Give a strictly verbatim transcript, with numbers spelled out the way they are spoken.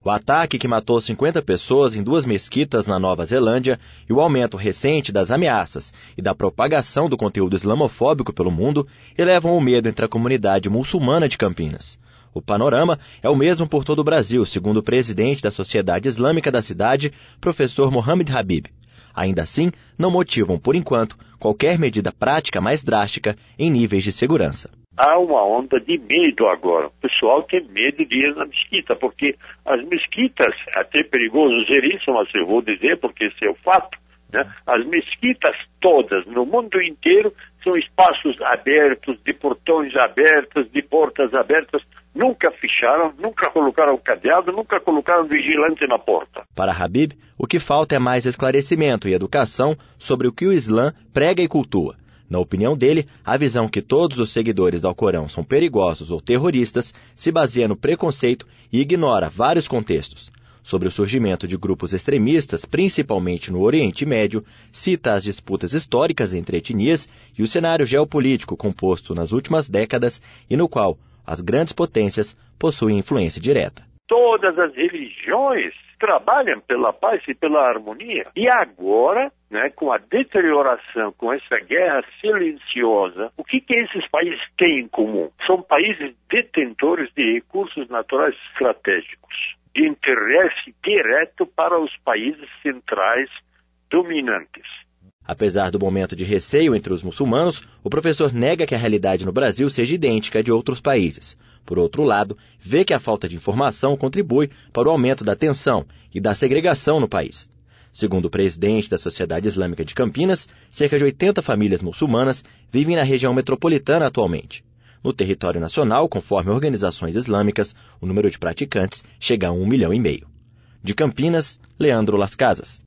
O ataque que matou cinquenta pessoas em duas mesquitas na Nova Zelândia e o aumento recente das ameaças e da propagação do conteúdo islamofóbico pelo mundo elevam o medo entre a comunidade muçulmana de Campinas. O panorama é o mesmo por todo o Brasil, segundo o presidente da Sociedade Islâmica da cidade, professor Mohamed Habib. Ainda assim, não motivam, por enquanto, qualquer medida prática mais drástica em níveis de segurança. Há uma onda de medo agora. O pessoal tem medo de ir na mesquita, porque as mesquitas, até perigoso dizer isso, mas eu vou dizer porque esse é o fato, né? As mesquitas todas, no mundo inteiro, são espaços abertos, de portões abertos, de portas abertas, nunca fecharam, nunca colocaram cadeado, nunca colocaram vigilante na porta. Para Habib, o que falta é mais esclarecimento e educação sobre o que o Islã prega e cultua. Na opinião dele, a visão que todos os seguidores do Alcorão são perigosos ou terroristas se baseia no preconceito e ignora vários contextos. Sobre o surgimento de grupos extremistas, principalmente no Oriente Médio, cita as disputas históricas entre etnias e o cenário geopolítico composto nas últimas décadas e no qual as grandes potências possuem influência direta. Todas as religiões trabalham pela paz e pela harmonia. E agora, né, com a deterioração, com essa guerra silenciosa, o que, que esses países têm em comum? São países detentores de recursos naturais estratégicos, de interesse direto para os países centrais dominantes. Apesar do momento de receio entre os muçulmanos, o professor nega que a realidade no Brasil seja idêntica à de outros países. Por outro lado, vê que a falta de informação contribui para o aumento da tensão e da segregação no país. Segundo o presidente da Sociedade Islâmica de Campinas, cerca de oitenta famílias muçulmanas vivem na região metropolitana atualmente. No território nacional, conforme organizações islâmicas, o número de praticantes chega a um milhão e meio. De Campinas, Leandro Las Casas.